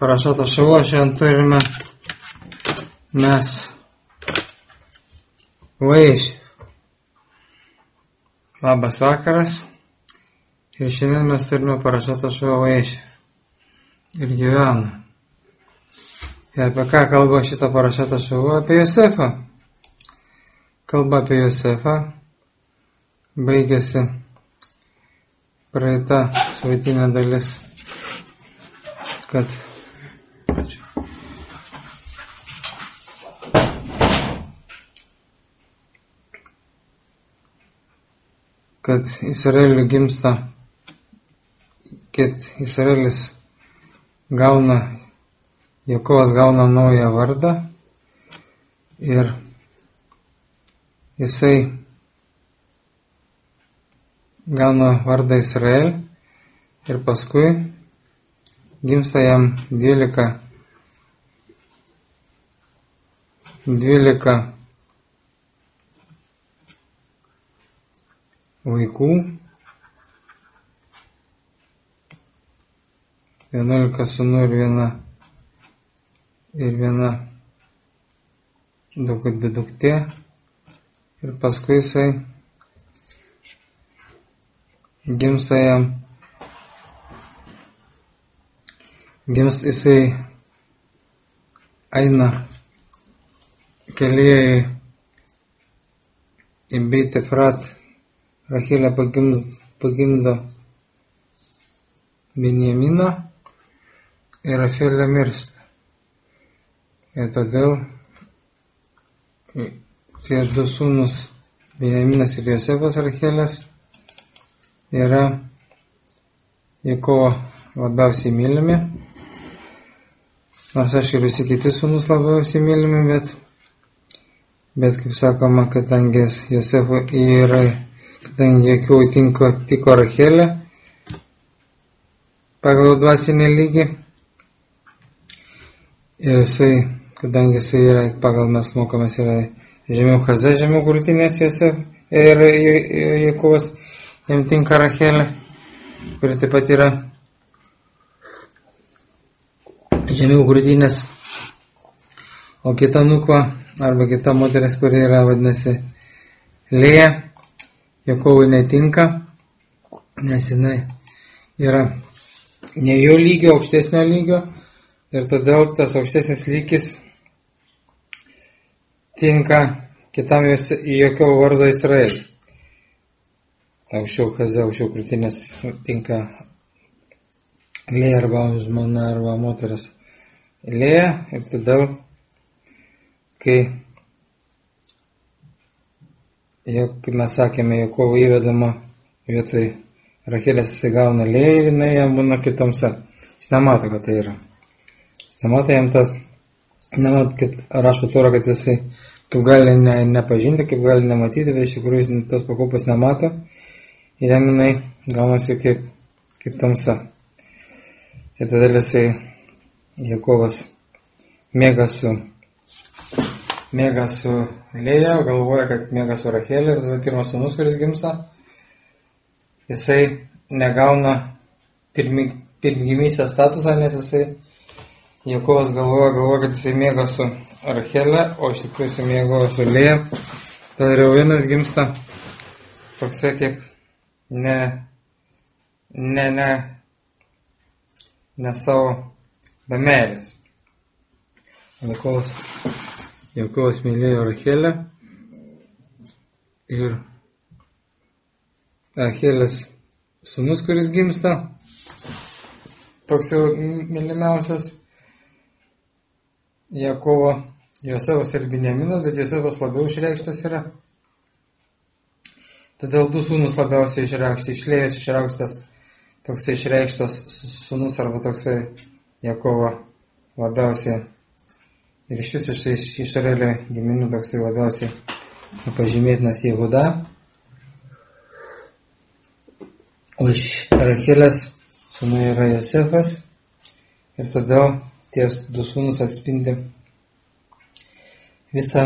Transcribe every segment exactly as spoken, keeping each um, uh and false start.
Parašato Šavo, šiandien turime mes Vaišį. Labas vakaras. Ir šiandien mes turime Parašato Šavo Vaišį. Ir gyvena. Ir apie ką kalba šitą Parašato Šavo? Apie Josefą. Kalba apie Josefą. Baigėsi praeita savaitinė dalis, kad kad Izraeliui gimsta, kad Izraelis gauna, Jakovas gauna naują vardą ir jisai gauna vardą Izrael ir paskui gimsta jam dvylika dvylika vaikų, vienuolika sūnų ir viena ir viena duktė, ir paskui jisai gimsta jam gimsta jisai eina kelyje į, į Beit Efrat. Rachelė pagimdo Benjaminą ir Rachelė miršta. Ir todėl tie du sūnus Benjaminas ir Josefas Rachelės yra Jakovo labiausiai mylimi. Nors aš ir visi kiti sūnus labiausiai mylimi, bet, bet kaip sakoma, kadangi Josefo yra kadangi Jakovui tinko, tiko Rachelė pagal dvasinį lygį ir jisai, kadangi jisai yra, pagal mes mokomės, yra žemiau Chazė, žemiau krūtinės Josef ir Jakovas, jam tinka Rachelė, kuri taip pat yra žemiau krūtinės, o kita nukva arba kita moteris, kuri yra vadinasi Lėja, Jakovui netinka, nes jinai yra ne jo lygio, aukštesnio lygio, ir todėl tas aukštesnis lygis tinka kitam Jakovo vardo Izrael. Aukščiau Chazė, aukščiau krūtinės tinka Lėja arba žmona arba moteris Lėja, ir todėl, kai jau, kaip mes sakėme, Jakovo įvedama vietoj Rachelės įsigauna Lėja ir jinai jam būna kitamsa. Jis nemato, kad tai yra. Nemato jam tas, nemato, kad rašo Torą, kad jisai kaip gali ne, nepažinti, kaip gali nematyti, bet iš tikrųjų jis tos pakopos nemato ir jam jinai gaunasi kaip, kaip tamsa. Ir todėl jisai Jakovas mėga su Mėga su Lėja, galvoja, kad mėga su Rachelė, ir tada pirmas sūnus, kuris gimsta, jisai negauna pirmi, pirmgimystės statusą, nes jisai Jakovas galvoja, galvoja, kad jisai mėga su Rachelė, o iš tikrųjų jisai mėgo su Lėja. Tada Reuvenas gimsta toksai kaip ne, ne, ne, ne savo be meilės. Jakovas Jakovas mylėjo Rachelę ir Rachelės sūnus, kuris gimsta, toks jau mylimiausias, Jakovo, Josefas ir Benjaminas, bet Josefas labiau išreikštas yra. Todėl du sūnus labiausiai išreikšti, iš Lėjos išreikštas, toksai išreikštas sūnus arba toksai Jakovo labiausiai. Ir iš viso iš Izraelio giminių toksai labiausiai pažymėtinas Jehuda. O iš Rachelės sūnų yra Josefas. Ir todėl tie du sūnus atspindi visą,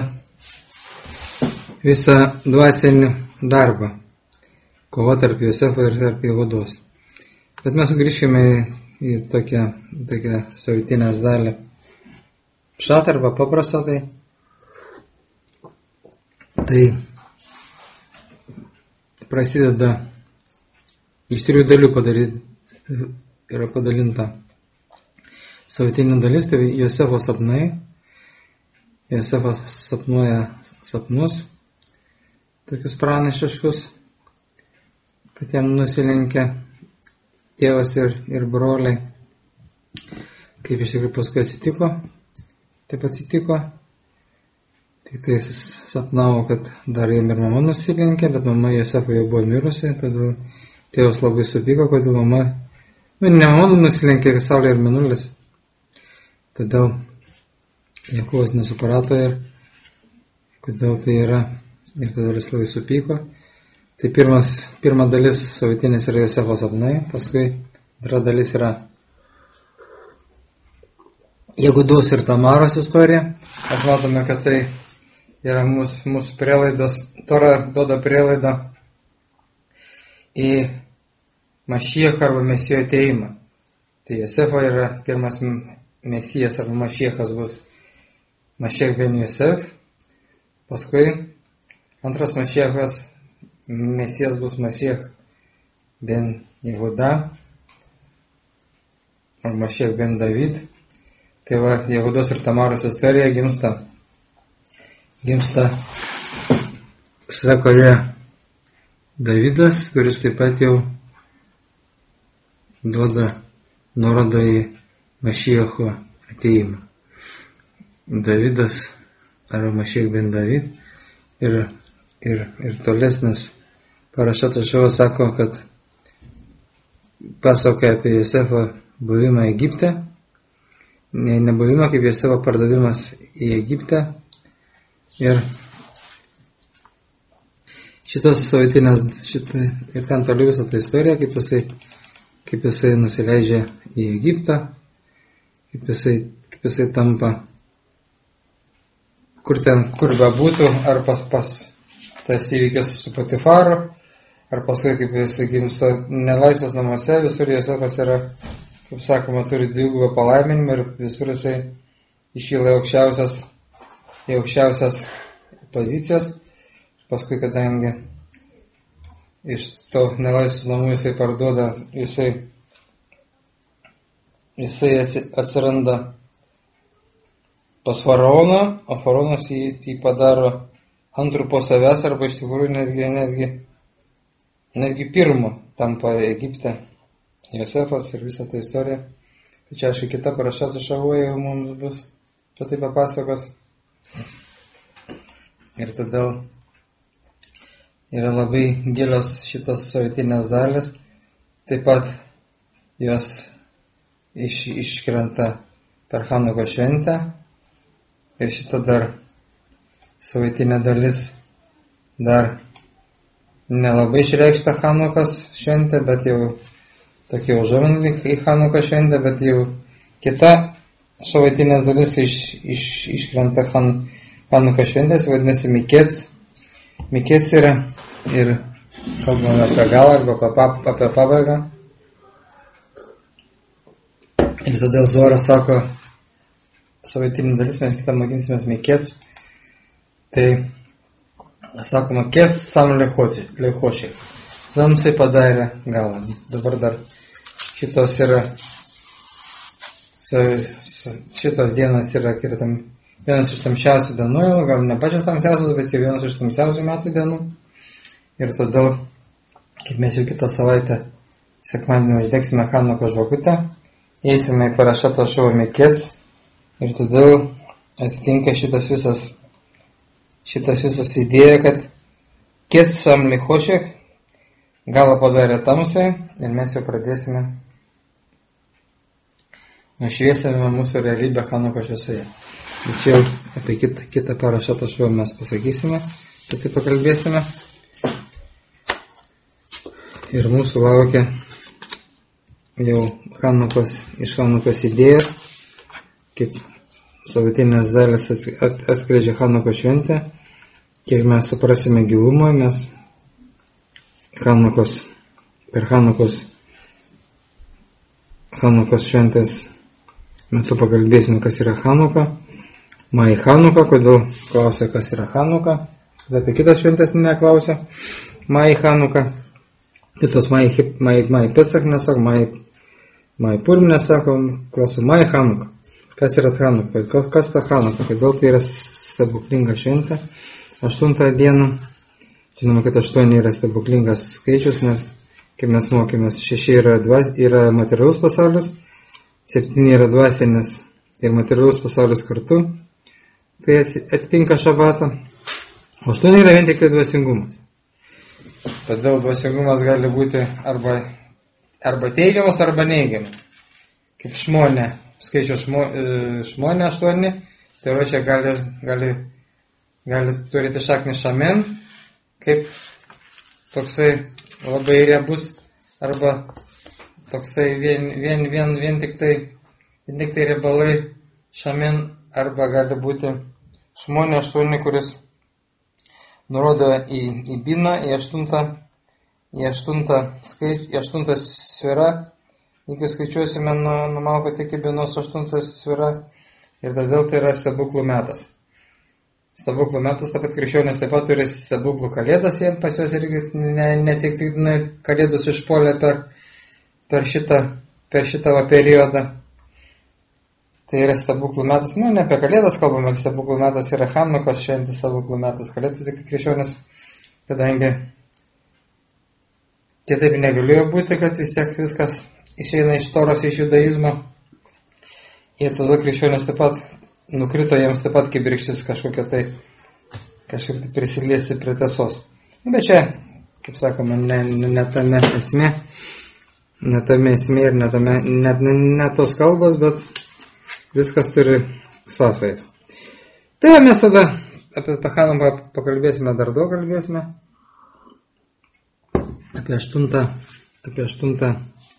visą dvasinį darbą. Kova tarp Josefo ir tarp Jehudos. Bet mes grįžkime į tokią, tokią savitinės dalį. Pšat arba paprastą tai. Tai prasideda iš trijų dalių padaryti, yra padalinta savitinė dalis, tai Josefo sapnai. Josefas sapnuoja sapnus, tokius pranašiškus, kad jam nusilenkia tėvas ir, ir broliai. Kaip iš tikrųjų paskui atsitiko, taip atsitiko. Tik tai sapnavo, kad dar jam ir mama nusilenkė, bet mama Josefo jau buvo mirusi, todėl tėvas labai supyko, kodėl mama, nu, ne mama nusilenkė, kad saulė ir mėnulis. Todėl Jakubas nesuprato ir kodėl tai yra, ir todėl jis labai supyko. Tai pirmas, pirma dalis savitinės yra Josefo sapnai, paskui antra dalis yra Jehudos ir Tamaros istorija. Mes matome, kad tai yra mūsų, mūsų prielaidos, Tora duoda prielaidą į Mašiechą arba Mesijo ateimą. Tai Josefo yra pirmas Mesijas arba Mašiechas bus Mašiech ben Josef, paskui antras Mašiechas, Mesijas bus Mašiech ben Jehuda, ar Mašiech ben David. Tai va, Jehudos ir Tamaros istorija gimsta, gimsta sakoje Davidas, kuris taip pat jau duoda nuorodą į Mašiecho ateimą. Davidas arba Mašiech ben David ir, ir, ir tolesnis parašatas šovas sako, kad pasakoja apie Josefo buvimą Egipte, ne, nebuvimą kaip Josefo pardavimas į Egiptę. Ir šitas savitinės, šitą, ir ten toliau visą tą istoriją, kaip jisai, kaip jisai nusileidžia į Egiptą, kaip jisai, kaip jisai tampa, kur ten, kur bebūtų, ar pas, pas tas įvykis su Potifaru, ar paskui kaip jisai gimsta nelaisvės namuose, visur Josefas yra, kaip sakoma, turi dvigubą palaiminimą ir visur jisai iškyla į aukščiausias, į aukščiausias pozicijas. Paskui, kadangi iš to nelaisvės namų jisai parduoda, jisai, jisai atsiranda pas faraoną, o faraonas jį, jį padaro antrų po savęs, arba iš tikrųjų netgi, netgi, netgi pirmo tampa Egipte Josefas ir visą tą istoriją. Tai čia aišku kita parašata Šavoje jau mums bus, tai papasakos. Ir todėl yra labai gilios šitos savitinės dalis, taip pat jos iš, iškrenta per Chanukos šventę. Ir šita dar savaitinė dalis dar nelabai išreikšta Chanukos šventė, bet jau tokie užuominai į Chanukos šventę, bet jau kita savaitinės dalis iš, iš, iškrenta Han, Chanukos šventės, vadinasi Mikets. Mikets yra ir kalbame apie galą arba apie, apie pabaigą. Ir todėl Zoras sako, savaitinė dalis, mes kitą mokinsimės Mikets. Tai sakoma, Kets sam lechošiai. Zamsai padarė galą. Dabar dar šitos yra, šitos dienas yra, yra tam, vienas iš tamsiausių dienų, gal ne pačios tamsiausios, bet jau vienas iš tamsiausių metų dienų. Ir todėl, kaip mes jau kitą savaitę sekmadienį uždegsime Chanukos žvakutę, eisime į parašatą šovą Mikets. Ir todėl atitinka šitas visas, šitas visas idėja, kad Kets sam lechošiai galą padarė tamsai ir mes jau pradėsime nušviesime mūsų realybę Chanukos šviesoje. Ir čia apie kitą, kitą parašatą šovą mes pasakysime, apie tai pakalbėsime. Ir mūsų laukia jau Chanukos, iš Chanukos idėjos, kaip savitinės dalis atskleidžia Chanukos šventę, kiek mes suprasime gilumą, nes Chanukos, per Chanukos, Chanukos šventės metu pakalbėsime, kas yra Chanuka. Mai Chanuka, kodėl klausia, kas yra Chanuka. Tada apie kitas šventės neklausia. Mai Chanuka. Kitos Mai, mai, mai Pesach nesako, Mai, mai Purim nesako, klausia Mai Chanuka. Kas yra Chanuka? Kas ta Chanuka? Kodėl tai yra stebuklinga šventė? Aštuntą dieną. Žinoma, kad aštuoni yra stebuklingas skaičius, nes kaip mes mokėmės, šeši yra, dvas, yra materialus pasaulis, septyni yra dvasinis ir materialus pasaulis kartu, tai atitinka šabatą, o aštuoni yra vien tik tai dvasingumas. Todėl dvasingumas gali būti arba, arba teigiamas, arba neigiamas. Kaip šmonė, skaičiu šmo, šmonė aštuoni, tai reiškia gali, gali, gali turėti šaknį šamen, kaip toksai labai riebus, arba toksai vien, vien, vien, vien tik tai, vien tik tai riebalai šamen, arba gali būti šmonė aštuoni, kuris nurodo į, į biną, į aštuntą, į aštuntą, skaič, į aštuntą sferą, jeigu skaičiuosime nuo, nuo Malkos iki binos aštuntą sferą, ir todėl tai yra stebuklų metas. Stebuklų metas, taip pat krikščionys taip pat turi stebuklų kalėdas, jie pas juos irgi neatsitiktinai kalėdus išpuolė per, per šitą, per šitą va periodą. Tai yra stebuklų metas, nu ne apie kalėdas kalbame, stebuklų metas yra Chanukos šventė, stebuklų metas kalėdų, tik krikščionys, kadangi kitaip negalėjo būti, kad vis tiek viskas išeina iš Toros, iš judaizmo, ir tada krikščionys taip pat nukrito jiems taip pat kaip rykštis kažkokia tai, kažkaip tai prisiliesti prie tiesos. Bet čia, kaip sakoma, ne, ne, ne tame esmė, ne tame esmė ir ne tame, ne, ne, ne tos kalbos, bet viskas turi sąsajas. Tai mes tada apie Chanuką pakalbėsime, dar daug kalbėsime. Apie aštuntą, apie aštuntą,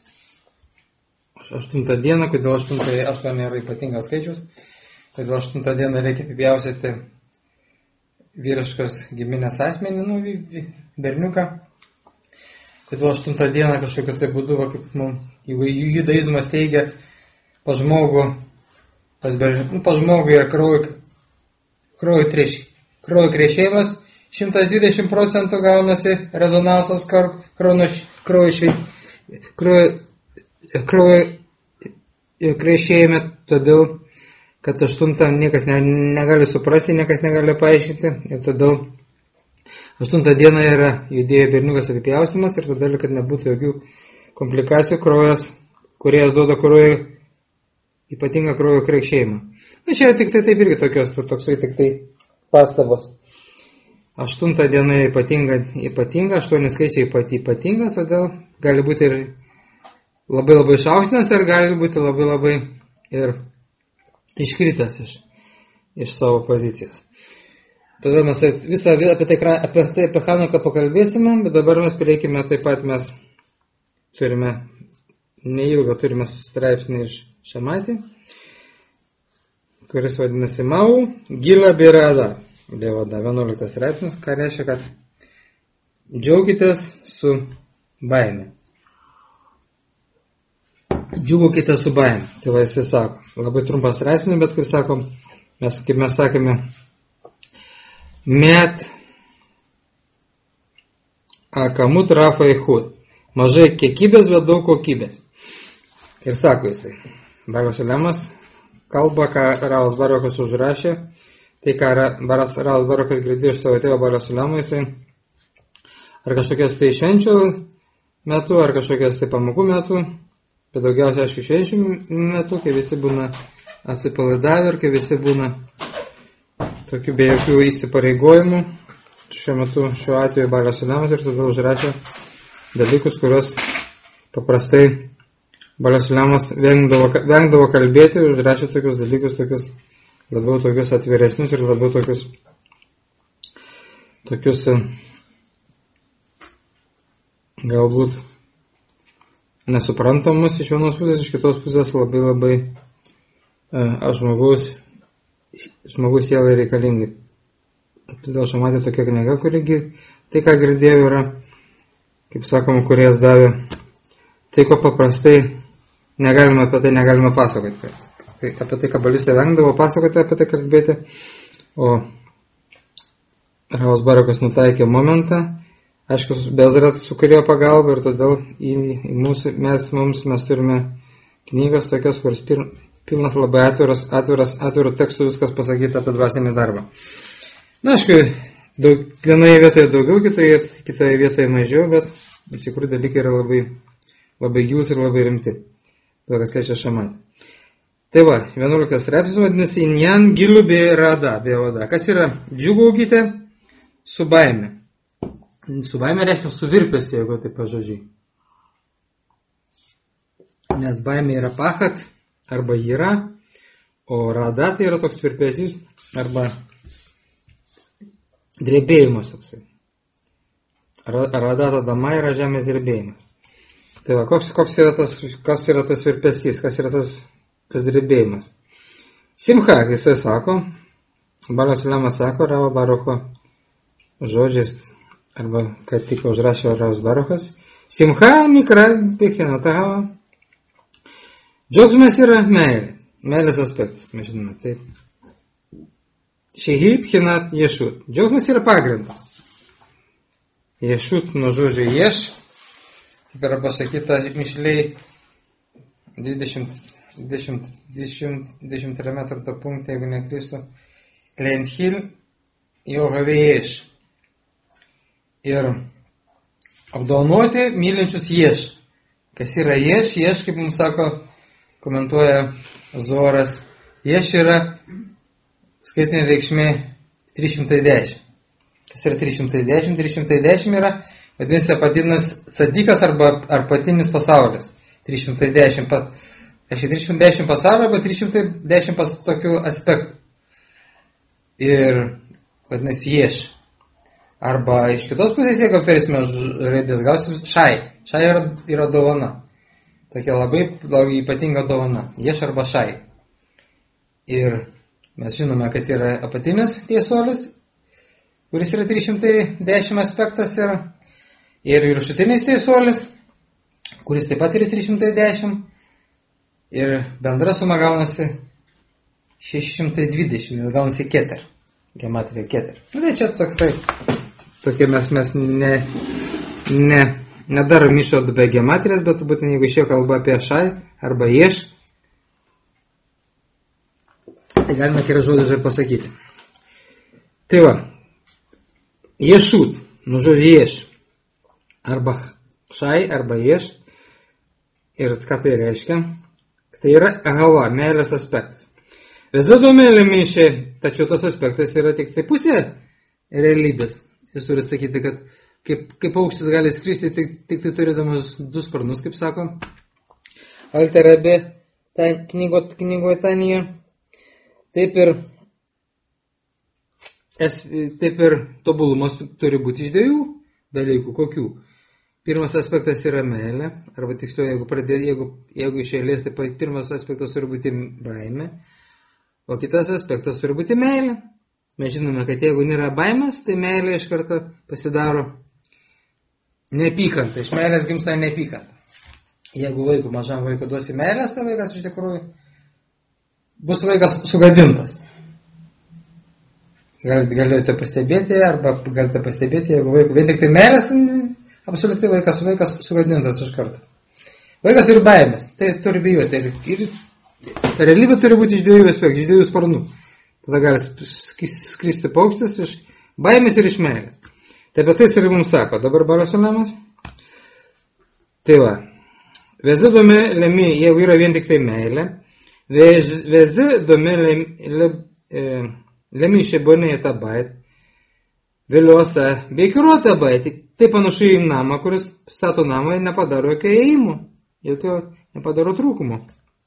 aštuntą dieną, kodėl aštuntą, aštuoni yra ypatingas skaičius. Todėl aštuntą dieną reikia apipjaustyti vyriškos giminės asmenį, nu, berniuką. Todėl aštuntą dieną kažkokiu tai būdu, kaip nu, judaizmas teigia, pas žmogų, pas, nu, pas žmogų yra kraujo, kraujo, treš, kraujo krešėjimas, šimtas dvidešimt procentų gaunasi rezonansas kraujo, kraujo, kraujo, kraujo krešėjime, todėl kad aštuntą niekas ne, negali suprasti, niekas negali paaiškinti, ir todėl aštuntą dieną yra judėjo berniukas apipjaustymas, ir todėl, kad nebūtų jokių komplikacijų, kraujas, kuriejas duoda kraujo, ypatingą kraujo krešėjimą. Na čia tik tai taip irgi tokios, toksai tik tai pastabos. Aštuntą dieną ypatinga, ypatinga, aštuoni skaičiai ypatingas, todėl gali būti ir labai labai išaukštinęs, ir gali būti labai labai ir iškritęs iš, iš savo pozicijos. Todėl mes visą apie tai, apie tai apie Chanuką pakalbėsime, bet dabar mes prieikime taip pat, mes turime neilgą, turime straipsnį iš Šematį, kuris vadinasi Mau Gila Birada, Dievada, vienuoliktas straipsnis, ką reiškia, kad džiaukitės su baime. Džiugokite su baime, tai va jisai sako. Labai trumpas straipsnis, bet kaip sakom, mes, kaip mes sakėme, met akamut rafa ichud. Mažai kiekybės, bet daug kokybės. Ir sako jisai, Baras Ulemas kalba, ką Ravas Baruchas užrašė, tai ką Ravas Baruchas girdėjo iš savo tėvo Baras Ulemo, jisai ar kažkokias tai švenčių metu, ar kažkokias tai pamokų metu, bet daugiausiai aišku švenčių metu, kai visi būna atsipalaidavę ir kai visi būna tokių be jokių įsipareigojimų. Šiuo metu, šiuo atveju Baras Ulemas, ir tada užrašė dalykus, kuriuos paprastai Baras Ulemas vengdavo, vengdavo kalbėti, ir užrašė tokius dalykus, tokius labiau tokius atviresnius ir labiau tokius tokius galbūt nesuprantamus iš vienos pusės, iš kitos pusės labai labai a, žmogaus, žmogaus sielai reikalingi. Todėl Šematė tokia knyga, kuri tai, ką girdėjau, yra, kaip sakoma, kuriejas davė tai, ko paprastai negalima apie tai negalima pasakoti. Tai apie tai kabalistai vengdavo pasakoti, apie tai kalbėti, o Ravas Baruchas nutaikė momentą, aišku, Bezrat su kurio pagalba ir todėl į, į mūsų, mes, mums, mes turime knygas tokias, kuris pilnas labai atviras, atviras, atvirų tekstų viskas pasakyta apie dvasinį darbą. Na, aišku, daug, vienoje vietoje daugiau, kitoje, kitoje vietoje mažiau, bet iš tikrųjų dalykai yra labai, labai gilūs ir labai rimti. Tai kas liečia šamatą. Tai va, vienuoliktas straipsnis vadinasi Injan gilu be rada, be vada. Kas yra džiūgaukite su baime. Su baime reiškia suvirpės, jeigu taip pažodžiai. Nes baimė yra pachat, arba yra, o rada tai yra toks virpėsys, arba drebėjimas toksai. Rada dama yra žemės drebėjimas. Tai va, koks, koks yra tas, kas yra tas virpėsys, kas yra tas, tas drebėjimas. Simcha, jisai sako, Balas Ulemas sako, Ravo Barucho žodžiais, arba kad tik užrašė Ravas Baruchas, Simcha nikra bichinatahava. Džiaugsmas yra meilė, meilės aspektas, mes žinome, taip. Šehi bchinat ješut. Džiaugsmas yra pagrindas. Ješut nuo žodžio ješ, kaip yra pasakyta Mišliai dvidešimt, dvidešimt, dvidešimt, dvidešimt trečiame punkte, jeigu neklystu, Leinhil jau gavėješ. Ir apdovanoti mylinčius ješ. Kas yra ješ? Ješ, kaip mums sako, komentuoja Zoras, ješ yra skaitinė reikšmė trys šimtai dešimt. Kas yra trys šimtai dešimt? trys šimtai dešimt yra, vadinasi, apatinis sadikas arba ar patinis pasaulis. trys šimtai dešimt, reiškia trys šimtai dešimt pasaulio arba trys šimtai dešimt pas tokių aspektų. Ir vadinasi, ješ. Arba iš kitos pusės, jeigu aptarsime raidės, gausim šai. Šai yra, yra dovana. Tokia labai, labai ypatinga dovana. Ješ arba šai. Ir mes žinome, kad yra apatinis tiesuolis, kuris yra trys šimtai dešimt aspektas yra. Ir viršutinis tiesuolis, kuris taip pat yra trys šimtai dešimt. Ir bendra suma gaunasi šeši šimtai dvidešimt. Ir gaunasi keter. Gematrija keter. Tai čia toksai. Tokie mes, mes ne, ne, nedarom išvadų be gematrijas, bet būtent jeigu išėjo kalba apie šai arba ješ, tai galima kelias žodžius ir pasakyti. Tai va, ješut, nu žodžiu ješ, arba šai arba ješ, ir ką tai reiškia? Tai yra ahava, meilės aspektas. Visada meilė minšė, tačiau tas aspektas yra tik tai pusė realybės. Jis turi sakyti, kad kaip, kaip paukštis gali skristi, tik, tik tai turėdamas du sparnus, kaip sako Alterabė knygo, knygoje Tanija. Taip ir, es, taip ir tobulumas turi būti iš dviejų dalykų. Kokių? Pirmas aspektas yra meilė, arba tiksliau, jeigu, pradė, jeigu, jeigu iš eilės, tai pirmas aspektas turi būti baimė, o kitas aspektas turi būti meilė. Mes žinome, kad jeigu nėra baimės, tai meilė iš karto pasidaro neapykanta. Iš meilės gimsta neapykanta. Jeigu vaikų, mažam vaikui duosi meilės, tai vaikas iš tikrųjų bus vaikas sugadintas. Galite, galite pastebėti, arba galite pastebėti, jeigu vaikų vien tik tai meilės, absoliučiai vaikas, vaikas sugadintas iš karto. Vaikas turi baimės, tai turi bijoti. Ir, ir realybė turi būti iš dviejų aspektų, iš dviejų sparnų. Tada gali skristi paukštis iš baimės ir iš meilės. Tai apie tai ir mums sako. Dabar Balas Ulemas. Tai va. Vezi dome lemi, jeigu yra vien tik tai meilė. Vezi dome lemi šebonė tą bait. Vėliuosa beikiruota bait. Tai panašu į namą, kuris stato namą ir nepadaro jokio įėjimo. Ir tai nepadaro trūkumo.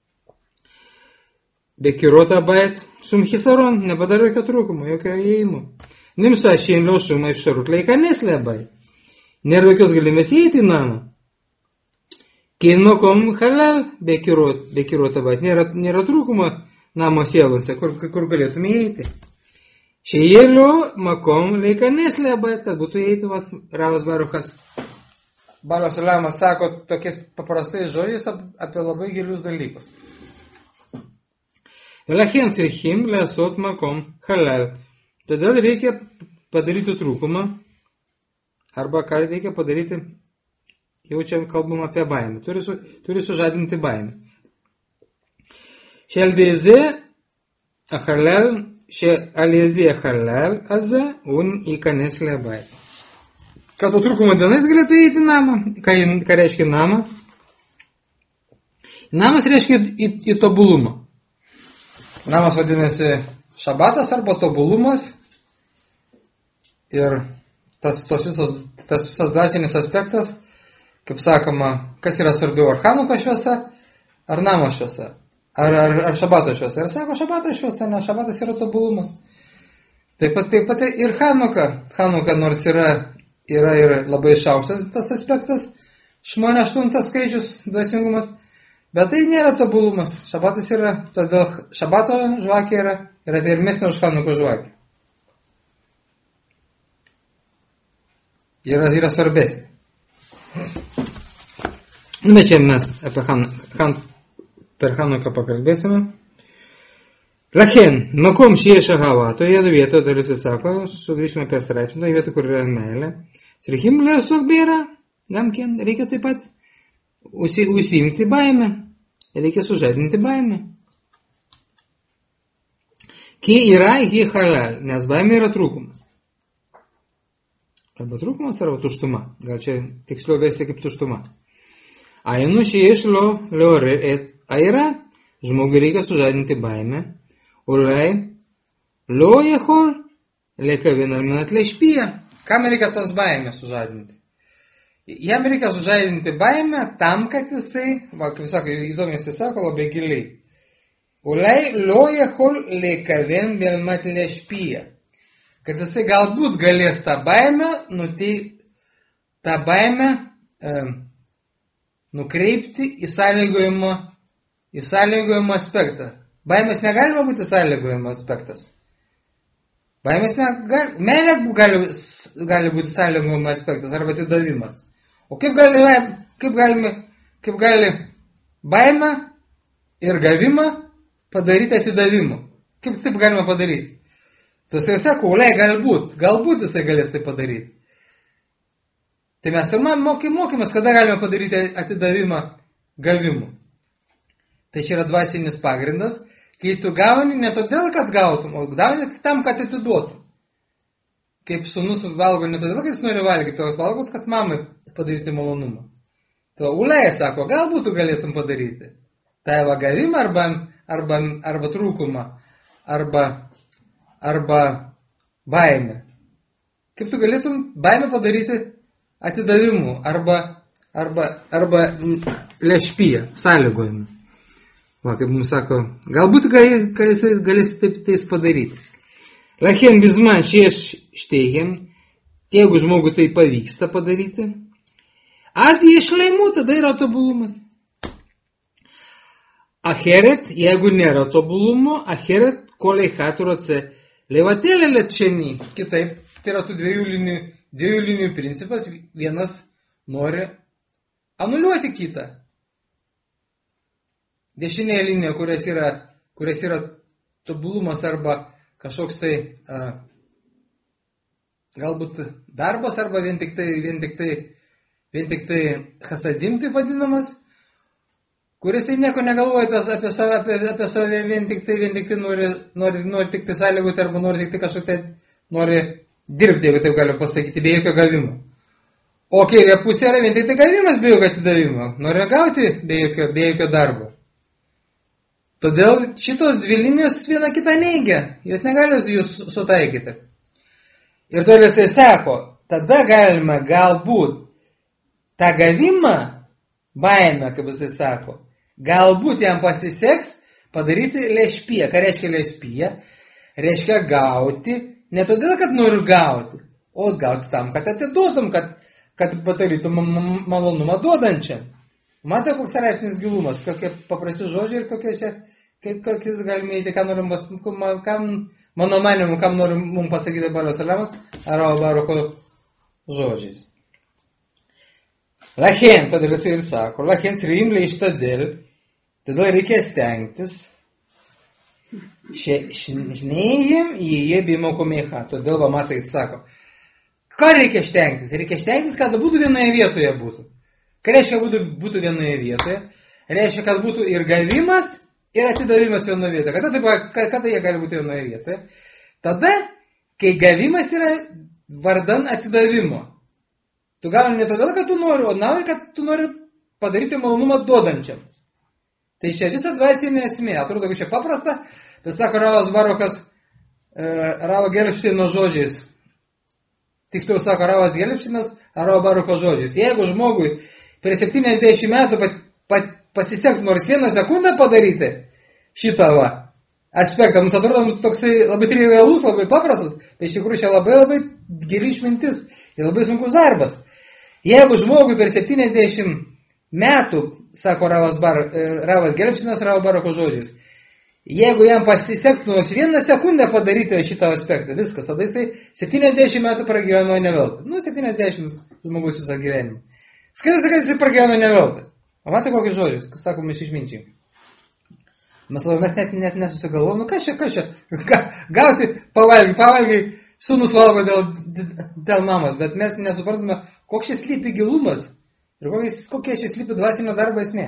Bekirota bait, šum hisaron, nepadaro jokio trūkumo, jokio įėjimo. Nimsa šienlio šum apšarut leikanes labai. Nėra jokios galimės įeiti į namą. Kinokom halal bekirot, bekirota bait, nėra, nėra trūkumo namo sielose, kur, kur galėtume įeiti. Šienlio makom leikanes labai, kad būtų įeiti, vat, Ravas Baruchas Balios Lemas sako tokiais paprastais žodžiais apie labai gilius dalykus. Velachien צריכים לעשות מקום חלל. Todėl reikia padaryti trūkumą, arba ką reikia padaryti, jau čia kalbam apie baimę. Turi, su, turi sužadinti baimę. שעל ידי זה החלל, שעל ידי החלל הזה הוא ייכנס לבית. Kad to trūkumo dienais galėtų įeiti į namą. Ką, ką reiškia namą? Namas reiškia į, į tobulumą. Namas vadinasi šabatas arba tobulumas. Ir tas, tos visos, tas visas dvasinis aspektas, kaip sakoma, kas yra svarbiau, ar Chanuko šviesa, ar namo šviesa, ar, ar, ar šabato šviesa. Ir sako, šabato šviesa, nes šabatas yra tobulumas. Taip pat, taip pat ir Chanuka. Chanuka nors yra Yra ir labai šaukštas tas aspektas, žmonė aštuntas skaičius, dvasingumas, bet tai nėra tobulumas. Šabatas yra, todėl šabato žvakė yra, yra pirmesnė už Chanuko žvakė. Yra, yra svarbesnė. Bet čia mes apie Han, Han, per Chanuką pakalbėsime. לכן, מקום שיש אהבה, toje vietoje, dar jisai sako, sugrįžtume apie straipsnį, toje vietoje, kur yra meilė, צריכים לעסוק ביראה, גם כן, reikia taip pat užsiimti baimę, reikia sužadinti baimę. Ki yra hi halal, nes baimė yra trūkumas. Arba trūkumas, arba tuštuma, gal čia tiksliau versti kaip tuštuma. Ainu שיש לו לעורר את היראה, žmogui reikia sužadinti baimę, אולי לא יכול לכוון על מנת להשפיע. Kam reikia tos baimės sužadinti? Jam reikia sužadinti baimę tam, kad jisai, va, kaip sako, įdomiai jisai sako, labai giliai. אולי לא יכול לכוון על מנת להשפיע. Kad jisai galbūt galės tą baimę, nu, tai, tą baimę e, nukreipti į sąlygojimo, į sąlygojimo aspektą. Baimės negalima būti sąlygojimo aspektas. Baimės negali, meilė gali, gali būti sąlygojimo aspektas arba atidavimas. O kaip gali, kaip galime, kaip gali baimę ir gavimą padaryti atidavimu? Kaip taip galima padaryti? Tai jisai sako, ulei galbūt, galbūt jisai galės tai padaryti. Tai mes ir mokymės, kada galime padaryti atidavimą gavimu. Tai čia yra dvasinis pagrindas, kai tu gauni ne todėl, kad gautum, o gauni tam, kad atiduotum. Kaip sūnus valgo ne todėl, kad jis nori valgyti, o valgot, kad mamai padaryti malonumą. Tai ulei sako, galbūt tu galėtum padaryti. Tai va gavimą arba, arba, arba trūkumą, arba, arba baimę. Kaip tu galėtum baimę padaryti atidavimu, arba, arba, arba lešpyje, sąlygojimu. Va, kaip mums sako, galbūt galės, galės, galės taip tais padaryti. לכן בזמן שיש שתיהם, jeigu žmogui tai pavyksta padaryti, אז יש שלמות, tada yra tobulumas. אחרת, jeigu nėra tobulumo, אחרת כל אחד רוצה לבטל על השני. Kitaip, tai yra tų dviejų linijų, dviejų linijų principas, vienas nori anuliuoti kitą. Dešinėje linija, kurias yra, kurias yra tobulumas arba kažkoks tai a, galbūt darbas arba vien tik tai, vien tik tai, vien tik tai chasadim tai vadinamas, kuris nieko negalvoja apie, apie save, apie, apie save vien tik tai, vien tik tai nori, nori, nori tik tai sąlygoti arba nori tik tai kažkokia tai, nori dirbti, jeigu taip galim pasakyti, be jokio gavimo. O kairė pusė yra vien tik tai gavimas be jokio atidavimo, nori gauti be jokio, be jokio darbo. Todėl šitos dvi linijos viena kitą neigia, jos negali jūs sutaikyti. Ir todėl jisai sako, tada galima galbūt tą gavimą, baimę, kaip jisai sako, galbūt jam pasiseks padaryti lešpiją. Ką reiškia lešpiją? Reiškia gauti, ne todėl, kad noriu gauti, o gauti tam, kad atiduotum, kad, kad padarytum malonumą duodančiam. Matote, koks straipsnis gilumas, kokie paprasti žodžiai ir kokie čia, kaip, kokius galime įti, ką norim, kam, mano manimu, kam norim mums pasakyti Balios Lemas ar Barucho žodžiais. Lachen, todėl jisai ir sako, lachen צריכים להשתדל, todėl reikia stengtis, šneihim jie bimokome אחד, todėl va matai jis sako, ką reikia stengtis? Reikia stengtis, kad būtų vienoje vietoje būtų. Ką reiškia būtų, būtų vienoje vietoje? Reiškia, kad būtų ir gavimas, ir atidavimas vienoje vietoje. Kada, tai, kada jie gali būti vienoje vietoje? Tada, kai gavimas yra vardan atidavimo. Tu gauni ne todėl, kad tu nori, o nori, kad tu nori padaryti malonumą duodančiam. Tai čia visa dvasinė esmė. Atrodo, kad čia paprasta, bet sako Ravas Barukas, e, Ravo Gelbštino žodžiais. Tiksliau sako Ravas Gelbštinas, Ravo Baruko žodžiais. Jeigu žmogui per septyniasdešimt metų pat, pat, pasisektų nors vieną sekundę padaryti šitą va, aspektą, mums atrodo, mums toksai labai trivialus, labai paprastas, bet iš tikrųjų čia labai labai gili išmintis ir labai sunkus darbas. Jeigu žmogui per septyniasdešimt metų, sako Ravas, Bar, Ravas Gelbštinas, Ravo Baruko žodžiais, jeigu jam pasisektų nors vieną sekundę padaryti šitą aspektą, viskas, tada jisai septyniasdešimt metų pragyveno ne veltui. Nu, septyniasdešimt žmogus visą gyvenimą. Skaitosi, kad jisai pragyveno ne veltui. O matai kokius žodžius, sakom iš išminčiai. Mes, mes net, net nesusigalvom, nu kas čia, kas čia, gauti pavalgiai, pavalgiai, sūnus valgo dėl, dėl mamos, bet mes nesuprantame, koks čia slypi gilumas ir kokies, kokie čia slypi dvasinio darbo esmė.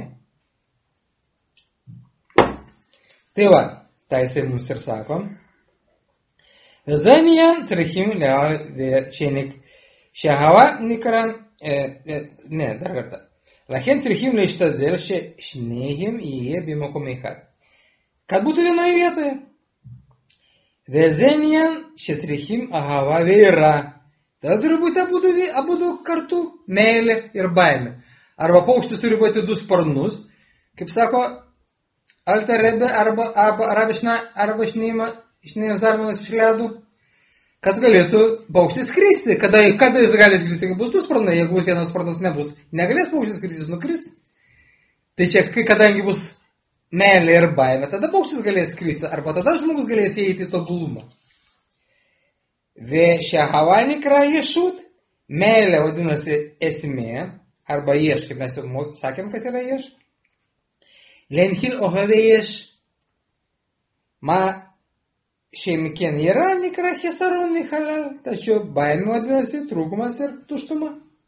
Tai va, tai jisai mums ir sako. Vezanijan צריכים להשתדל, שההווה נקרא, ne, dar kartą. לכן צריכים להשתדל ששניהם יהיה במקום אחד. Kad būtų vienoje vietoje. Vezanijan שצריכים אהבה ויראה. Tada turi būti abudu, abudu kartu, meilė ir baimė. Arba paukštis turi būti du sparnus, kaip sako Alter Rebbe, arba, arba, arba, arba Šneima Zalmanas iš ledų, kad galėtų paukštis skristi. Kada, kada jis gali skristi, kai bus du sparnai, jeigu bus vienas sparnas nebus, negalės paukštis skristi, jis nukris. Tai čia, kai, kadangi bus meilė ir baimė, tada paukštis galės skristi, arba tada žmogus galės įeiti į tobulumą. Ve nėra ješut, meilė vadinasi esmė, arba ješ, kaip mes jau sakėm, kas yra ješ. Lenhil ohave ješ, ma šeimikien yra nėra hesaron vihalal, tačiau baimė vadinasi trūkumas ir tuštuma.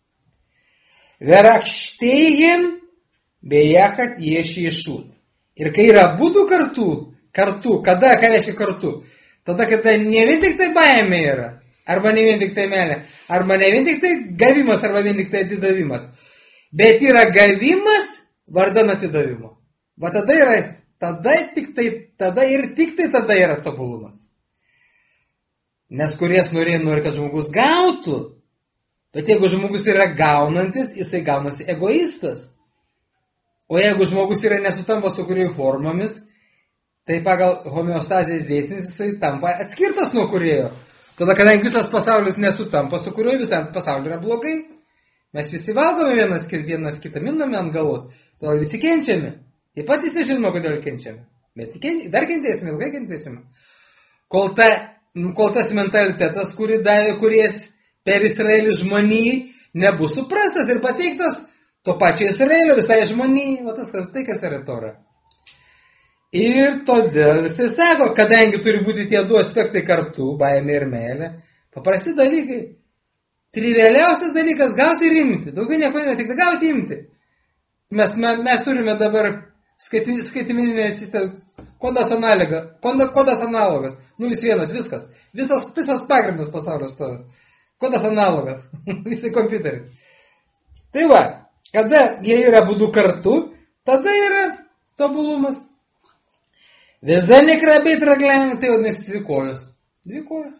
Verakštėjim bejakat ješ ješut. Ir kai yra būdų kartu, kartu, kada, ką reiškia kartu? Tada, kada ne vien tik tai baimė yra, arba ne vien tik tai meilė, arba ne vien tik tai gavimas, arba vien tik tai atidavimas. Bet yra gavimas vardan atidavimo. Va tada yra, tada tik tai, tada ir tik tai tada yra tobulumas. Nes kuries nori, nori, kad žmogus gautų. Bet jeigu žmogus yra gaunantis, jisai gaunasi egoistas. O jeigu žmogus yra nesutampa su kurių formomis, tai pagal homeostazės dėsnis jisai tampa atskirtas nuo kūrėjo. Tada, kadangi visas pasaulis nesutampa su kuriuo, visam pasauliu yra blogai. Mes visi valgome vienas, vienas kitą, miname ant galos, todėl visi kenčiame. Taip patys nežinome, kodėl kenčiame. Bet dar kentėsime, ilgai kentėsime. Kol, ta, kol tas mentalitetas, kurį davė kuries per Izraelį žmonijai, nebus suprastas ir pateiktas to pačio Izraelio visai žmonijai, va tas, tai kas yra Tora. Ir todėl jisai sako, kadangi turi būti tie du aspektai kartu, baimė ir meilė, paprasti dalykai. Trivialiausias dalykas gauti ir imti. Daugiau nieko ne, tik gauti imti. Mes, mes, mes turime dabar skaiti, skaitmeninę sistemą, kodas analogas, kodas analogas, nulis vienas, viskas. Visas, visas pagrindas pasaulio stovi. Kodas analogas, visi kompiuteriai. Tai va, kada jie yra būdų kartu, tada yra tobulumas. Vėza nekrabėt ragliavimą, tai vadinasi dvi kojos. Dvi kojos.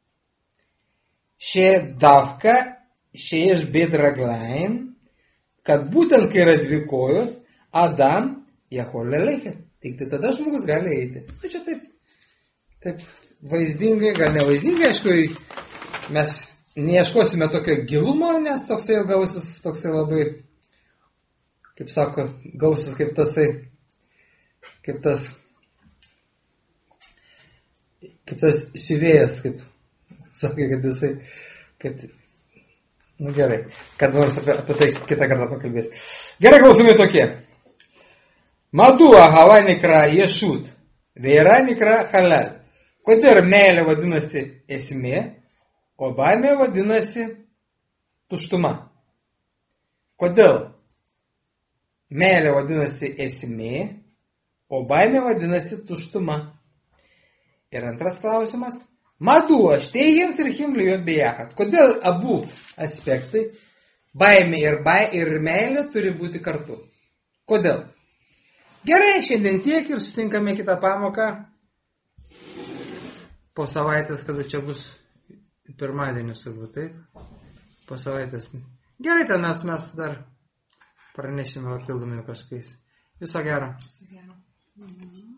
Še davka, še iš bet raglaim, kad būtent kai yra dvi kojos, Adam jachol leleket. Tik tai tada žmogus gali eiti. Tai čia taip, taip vaizdingai, gal ne vaizdingai, aišku, mes neieškosime tokio gilumo, nes toksai jau gausis, toksai labai, kaip sako, gausis kaip tasai, kaip tas, kaip tas siuvėjas, kaip sakė, kad jisai, kad, Nu gerai, kad nors apie, apie tai kitą kartą pakalbės. Gerai, klausimai tokie. Madua hava nikra ješut, veira nikra halal. Kodėl meilė vadinasi esmė, o baimė vadinasi tuštuma? Kodėl meilė vadinasi esmė, o baimė vadinasi tuštuma? Ir antras klausimas. Madu aštėjiems ir himlijot bejahat. Kodėl abu aspektai, baimė ir, bai, ir meilė, turi būti kartu? Kodėl? Gerai, šiandien tiek ir sutinkame kitą pamoką. Po savaitės, kada čia bus pirmadienis, turbūt taip. Po savaitės. Gerai, ten mes, mes dar pranešime papildomai kažkokiais. Viso gero. Viso gero. Mhm.